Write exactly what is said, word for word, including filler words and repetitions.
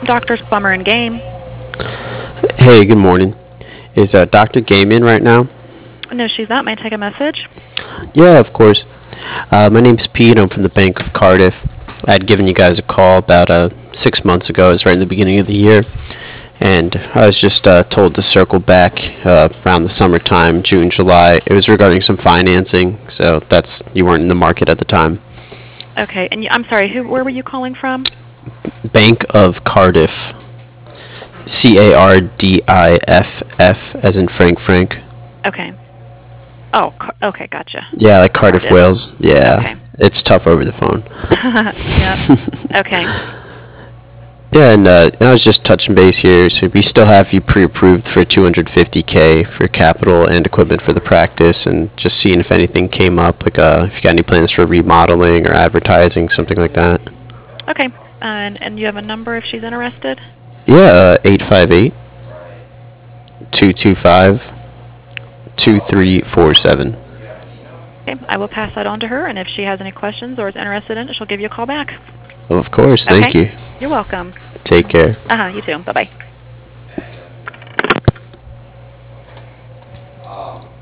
Doctors Plumber and Game. Hey, good morning. Is uh, doctor Game in right now? No, she's not. May I take a message? Yeah, of course. Uh, my name's Pete. I'm from the Bank of Cardiff. I had given you guys a call about uh, six months ago. It was right in the beginning of the year. And I was just uh, told to circle back uh, around the summertime, June, July. It was regarding some financing, so that's you weren't in the market at the time. Okay, and you, I'm sorry, who, where were you calling from? Bank of Cardiff. C A R D I F F, as in Frank Frank. Okay. Oh, Car- okay, gotcha. Yeah, like Cardiff, Cardiff. Wales. Yeah, Okay. it's tough over the phone. Yep. Okay. Yeah, and, uh, and I was just touching base here. So we still have you pre-approved for two hundred fifty k for capital and equipment for the practice, and just seeing if anything came up, like uh, if you got any plans for remodeling or advertising, something like that. Okay. And and you have a number if she's interested? Yeah, uh, eight five eight, two two five, two three four seven. Okay. I will pass that on to her, and if she has any questions or is interested in it, she'll give you a call back. Well, of course. Thank Okay. you. You're welcome. Take care. Uh-huh, you too. Bye-bye.